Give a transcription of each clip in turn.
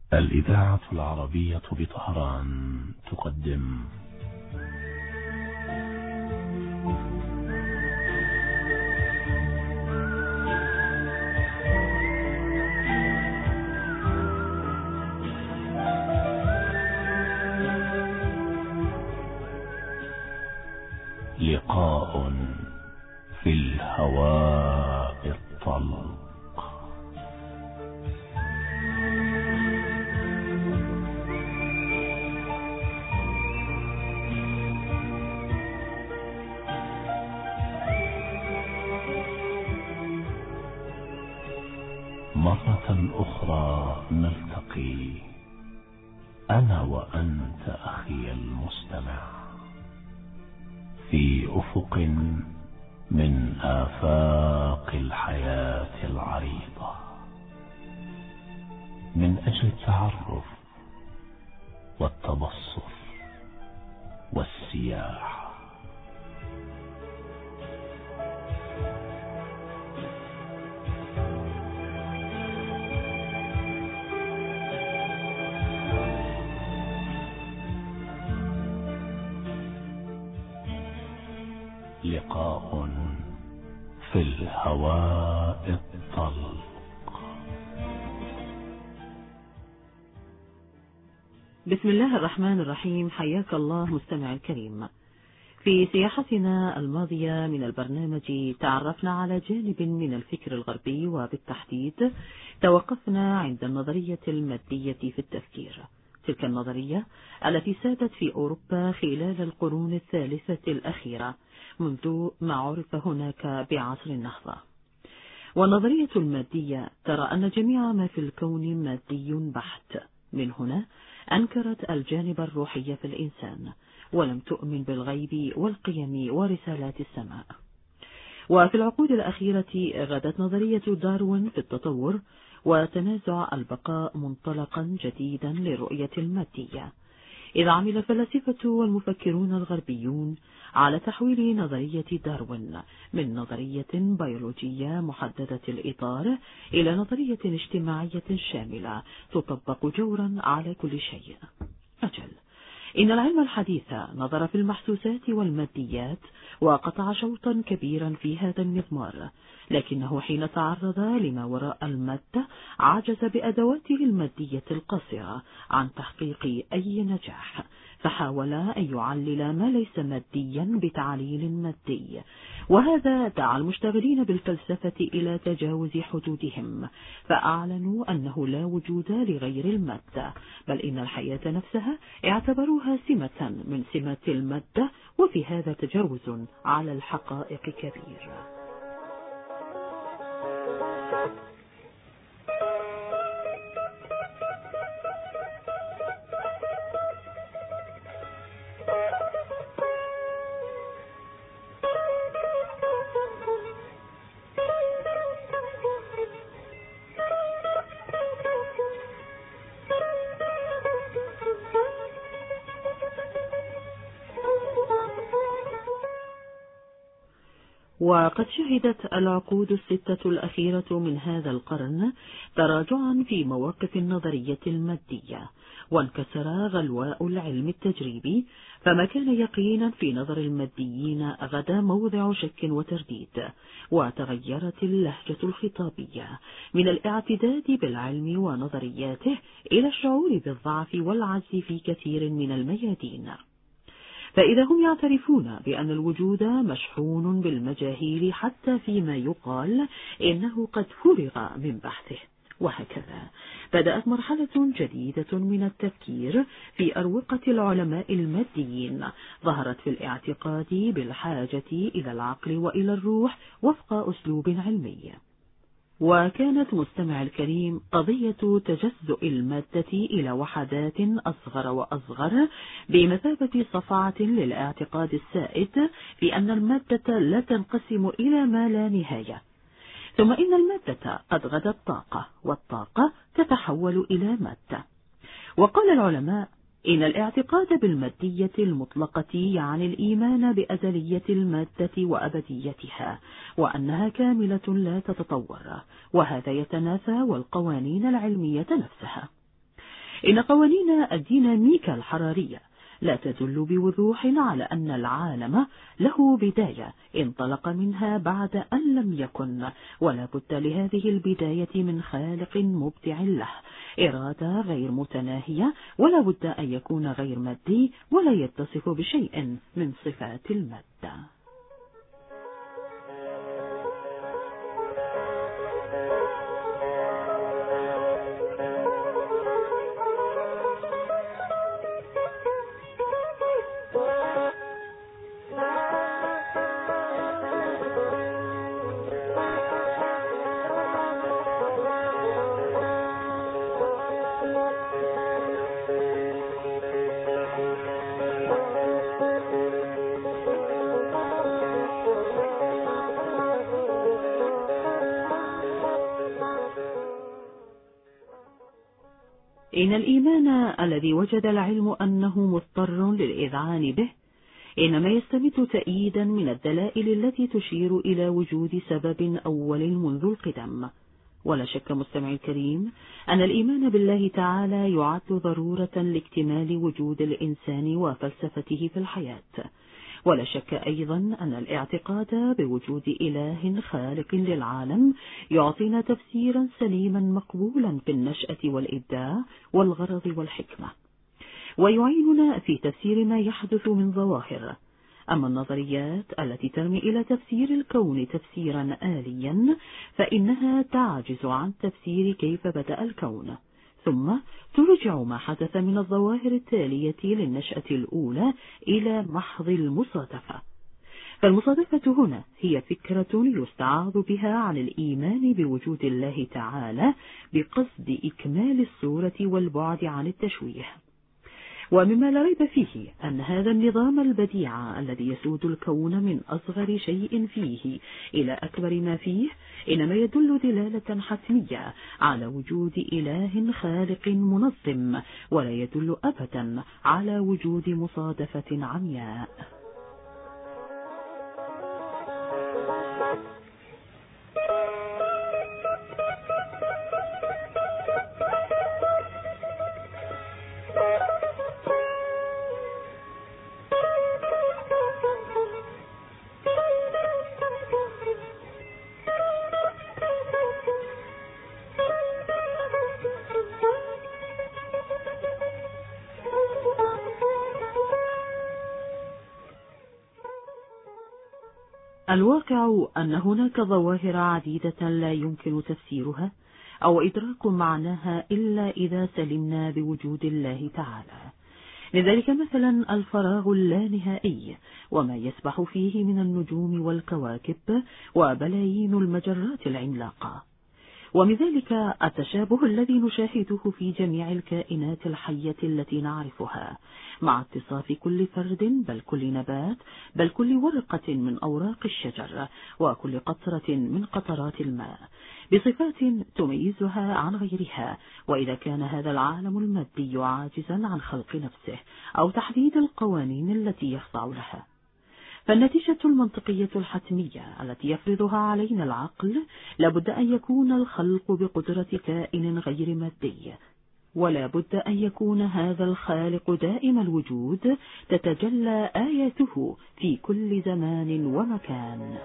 الإذاعة العربية بطهران تقدم لقاء في الهواء الطلق. مرة أخرى نلتقي أنا وأنت أخي المستمع في أفق من آفاق الحياة العريضة، من أجل التعرف والتبصر والسياحة. لقاء في الهواء الطلق. بسم الله الرحمن الرحيم. حياك الله مستمع الكريم. في سياحتنا الماضية من البرنامج تعرفنا على جانب من الفكر الغربي، وبالتحديد توقفنا عند النظرية المادية في التفكير، تلك النظرية التي سادت في أوروبا خلال القرون الثالثة الأخيرة منذ ما عرف هناك بعصر النهضة. والنظرية المادية ترى أن جميع ما في الكون مادي بحت. من هنا أنكرت الجانب الروحي في الإنسان، ولم تؤمن بالغيب والقيم ورسالات السماء. وفي العقود الأخيرة غدت نظرية داروين في التطور وتنازع البقاء منطلقا جديدا للرؤية المادية، إذ عمل الفلاسفة والمفكرون الغربيون على تحويل نظرية داروين من نظرية بيولوجية محددة الإطار إلى نظرية اجتماعية شاملة تطبق جورا على كل شيء. أجل، إن العلم الحديث نظر في المحسوسات والماديات وقطع شوطا كبيرا في هذا المضمار، لكنه حين تعرض لما وراء المادة عجز بأدواته المادية القاصرة عن تحقيق أي نجاح، فحاول أن يعلل ما ليس ماديا بتعليل مادي، وهذا دعا المشتغلين بالفلسفة إلى تجاوز حدودهم، فأعلنوا أنه لا وجود لغير المادة، بل إن الحياة نفسها اعتبروها سمة من سمات المادة، وفي هذا تجاوز على الحقائق كبير. وقد شهدت العقود الستة الأخيرة من هذا القرن تراجعا في مواقف النظرية المادية، وانكسر غلواء العلم التجريبي، فما كان يقينا في نظر الماديين غدا موضع شك وترديد، وتغيرت اللهجة الخطابية من الاعتداد بالعلم ونظرياته إلى الشعور بالضعف والعجز في كثير من الميادين. فإذا هم يعترفون بأن الوجود مشحون بالمجاهيل حتى فيما يقال إنه قد فرغ من بحثه، وهكذا بدأت مرحلة جديدة من التفكير في أروقة العلماء الماديين، ظهرت في الاعتقاد بالحاجة إلى العقل وإلى الروح وفق أسلوب علمي. وكانت مستمع الكريم قضية تجزؤ المادة إلى وحدات أصغر وأصغر بمثابة صفعة للاعتقاد السائد في أن المادة لا تنقسم إلى ما لا نهاية، ثم إن المادة قد غدت طاقة، والطاقة تتحول إلى مادة. وقال العلماء إن الاعتقاد بالمادية المطلقة يعني الإيمان بأزلية المادة وأبديتها، وأنها كاملة لا تتطور، وهذا يتنافى والقوانين العلمية نفسها. إن قوانين الديناميكا الحرارية لا تدل بوضوح على أن العالم له بداية انطلق منها بعد أن لم يكن، ولا بد لهذه البداية من خالق مبدع له، إرادة غير متناهية، ولا بد أن يكون غير مادي ولا يتصف بشيء من صفات المادة. إن الإيمان الذي وجد العلم أنه مضطر للإذعان به إنما يستمد تأييدا من الدلائل التي تشير إلى وجود سبب أول منذ القدم. ولا شك مستمعي الكريم أن الإيمان بالله تعالى يعد ضرورة لاكتمال وجود الإنسان وفلسفته في الحياة. ولا شك أيضا أن الاعتقاد بوجود إله خالق للعالم يعطينا تفسيرا سليما مقبولا في النشأة والإبداع والغرض والحكمة، ويعيننا في تفسير ما يحدث من ظواهر. أما النظريات التي ترمي إلى تفسير الكون تفسيرا آليا فإنها تعجز عن تفسير كيف بدأ الكون، ثم ترجع ما حدث من الظواهر التالية للنشأة الأولى إلى محض المصادفة. فالمصادفة هنا هي فكرة يستعاض بها عن الإيمان بوجود الله تعالى بقصد إكمال الصورة والبعد عن التشويه. ومما لا ريب فيه أن هذا النظام البديع الذي يسود الكون من أصغر شيء فيه إلى أكبر ما فيه إنما يدل دلالة حتمية على وجود إله خالق منظم، ولا يدل أبدا على وجود مصادفة عمياء. الواقع أن هناك ظواهر عديدة لا يمكن تفسيرها أو إدراك معناها إلا إذا سلمنا بوجود الله تعالى. لذلك مثلا الفراغ اللانهائي وما يسبح فيه من النجوم والكواكب وبلايين المجرات العملاقة، ومن ذلك التشابه الذي نشاهده في جميع الكائنات الحية التي نعرفها، مع اتصاف كل فرد بل كل نبات بل كل ورقة من أوراق الشجر وكل قطرة من قطرات الماء بصفات تميزها عن غيرها. وإذا كان هذا العالم المادي عاجزا عن خلق نفسه أو تحديد القوانين التي يخضع لها، فالنتيجة المنطقية الحتمية التي يفرضها علينا العقل لابد أن يكون الخلق بقدرة كائن غير مادي، ولا بد أن يكون هذا الخالق دائم الوجود تتجلى آياته في كل زمان ومكان.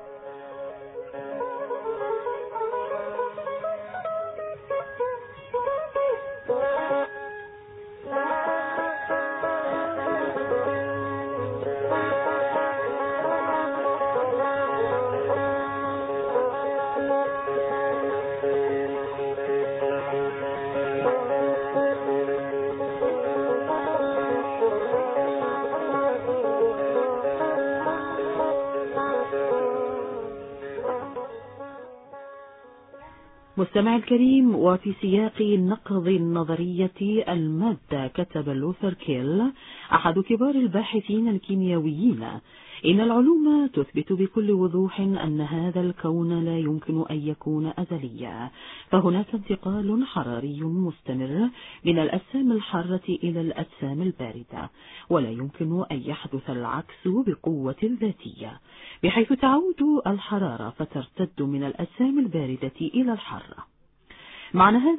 مستمع الكريم، وفي سياق نقض النظرية المادة كتب لوثر كيل أحد كبار الباحثين الكيميائيين إن العلوم تثبت بكل وضوح أن هذا الكون لا يمكن أن يكون أزليا، فهناك انتقال حراري مستمر من الأجسام الحارة إلى الأجسام الباردة، ولا يمكن أن يحدث العكس بقوة ذاتية، بحيث تعود الحرارة فترتد من الأجسام الباردة إلى الحارة. معنى هذا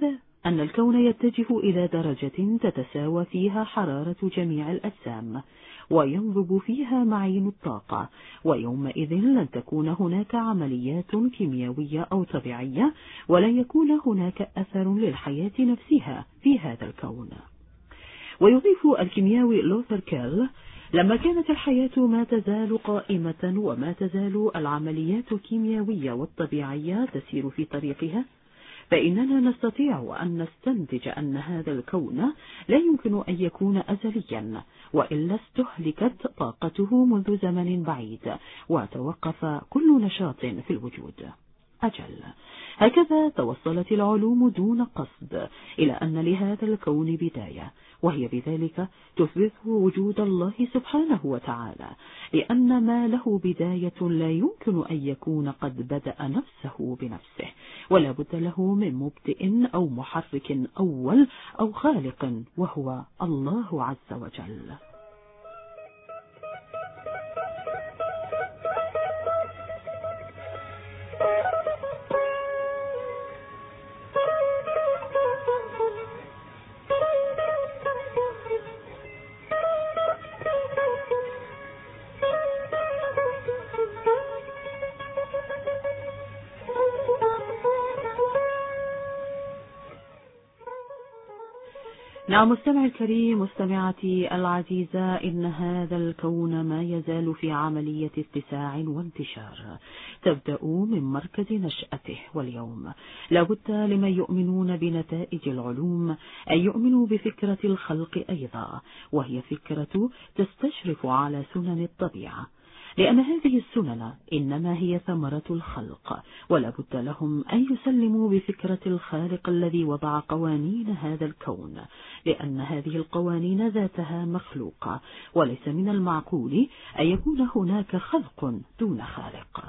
أن الكون يتجه إلى درجة تتساوى فيها حرارة جميع الأجسام، وينضب فيها معين الطاقة، ويومئذ لن تكون هناك عمليات كيميائية أو طبيعية، ولن يكون هناك أثر للحياة نفسها في هذا الكون. ويضيف الكيميائي لوثر كيل: لما كانت الحياة ما تزال قائمة وما تزال العمليات الكيميائية والطبيعية تسير في طريقها، فإننا نستطيع أن نستنتج أن هذا الكون لا يمكن أن يكون أزليا، وإلا استهلكت طاقته منذ زمن بعيد وتوقف كل نشاط في الوجود. أجل، هكذا توصلت العلوم دون قصد إلى أن لهذا الكون بداية، وهي بذلك تثبت وجود الله سبحانه وتعالى، لأن ما له بداية لا يمكن أن يكون قد بدأ نفسه بنفسه، ولا بد له من مبدئ أو محرك أول أو خالق، وهو الله عز وجل. نعم مستمع الكريم، مستمعتي العزيزة، إن هذا الكون ما يزال في عملية اتساع وانتشار تبدأ من مركز نشأته، واليوم لابد لمن يؤمنون بنتائج العلوم أن يؤمنوا بفكرة الخلق أيضا، وهي فكرة تستشرف على سنن الطبيعة، لأن هذه السنن إنما هي ثمرة الخلق، ولا بد لهم أن يسلموا بفكرة الخالق الذي وضع قوانين هذا الكون، لأن هذه القوانين ذاتها مخلوقة، وليس من المعقول أن يكون هناك خلق دون خالق.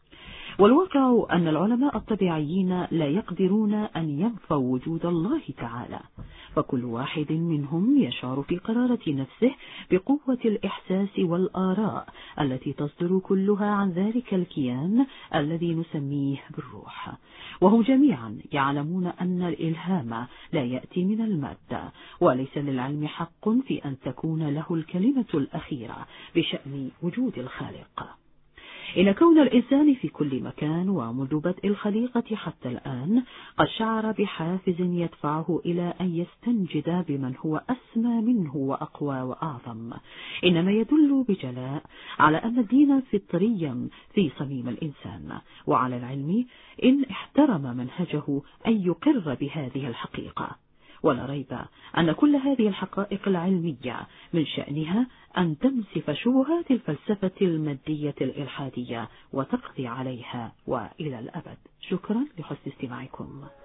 والواقع أن العلماء الطبيعيين لا يقدرون أن ينفوا وجود الله تعالى، فكل واحد منهم يشعر في قرارة نفسه بقوة الإحساس والآراء التي تصدر كلها عن ذلك الكيان الذي نسميه بالروح، وهم جميعا يعلمون أن الإلهام لا يأتي من المادة، وليس للعلم حق في أن تكون له الكلمة الأخيرة بشأن وجود الخالق. إن كون الإنسان في كل مكان ومنذ بدء الخليقة حتى الآن قد شعر بحافز يدفعه إلى أن يستنجد بمن هو أسمى منه وأقوى وأعظم، إنما يدل بجلاء على أن الدين فطري في صميم الإنسان، وعلى العلم إن احترم منهجه أن يقر بهذه الحقيقة. ولا ريب أن كل هذه الحقائق العلمية من شأنها أن تنسف شبهات الفلسفة المادية الإلحادية وتقضي عليها وإلى الأبد. شكرا لحسن استماعكم.